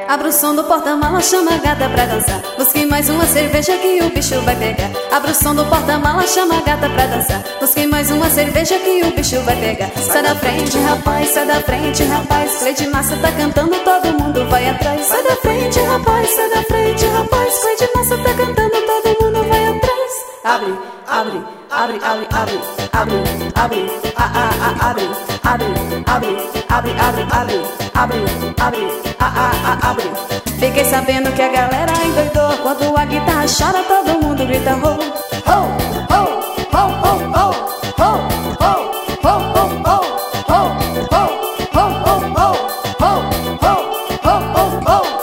Abra o som do porta-mala, chama a gata pra dançar. Busque mais uma cerveja que o bicho vai pegar. Abra o som do porta-mala, chama a gata pra dançar. Busque mais uma cerveja que o bicho vai pegar. Sai da frente, rapaz, sai da frente, rapaz. Cleide Massa tá cantando, todo mundo vai atrás. Sai da frente, rapaz, sai da frente, rapaz. Cleide Massa tá cantando, todo mundo vai atrás. Abre, abre, abre, abre, abre, abre, abre, abre, abre, abre, abre, abre, abre, abre, abre, abre. Fiquei sabendo que a galera endoidou. Quando a guitarra chora, todo mundo grita ho, ho, ho, ho, ho, ho, ho, ho, ho, ho, ho, ho, ho, ho, ho, ho, ho, ho, ho.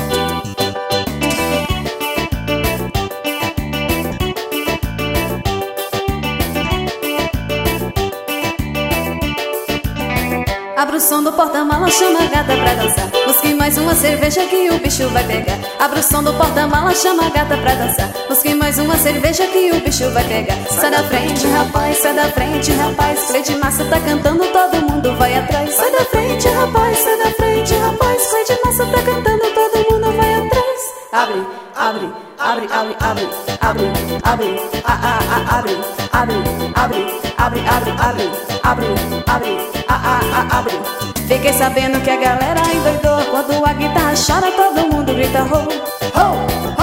Abra o som do porta-mala, chama a gata pra dançar. Busque mais uma cerveja que o bicho vai pegar. Abra o som do porta-mala, chama a gata pra dançar. Busque mais uma cerveja que o bicho vai pegar. Sai da frente, rapaz, sai da frente, rapaz. Cleide Massa tá cantando, todo mundo vai atrás. Sai da frente, rapaz, sai da frente, rapaz. Cleide Massa tá cantando, todo mundo vai atrás. Abre, abre, abre, abre, abre, abre, abre, abre, abre, abre, abre, abre, abre, abre, abre, abre. Fiquei sabendo que a galera endoidou. Quando a guitarra chora, todo mundo grita ho, ho, ho.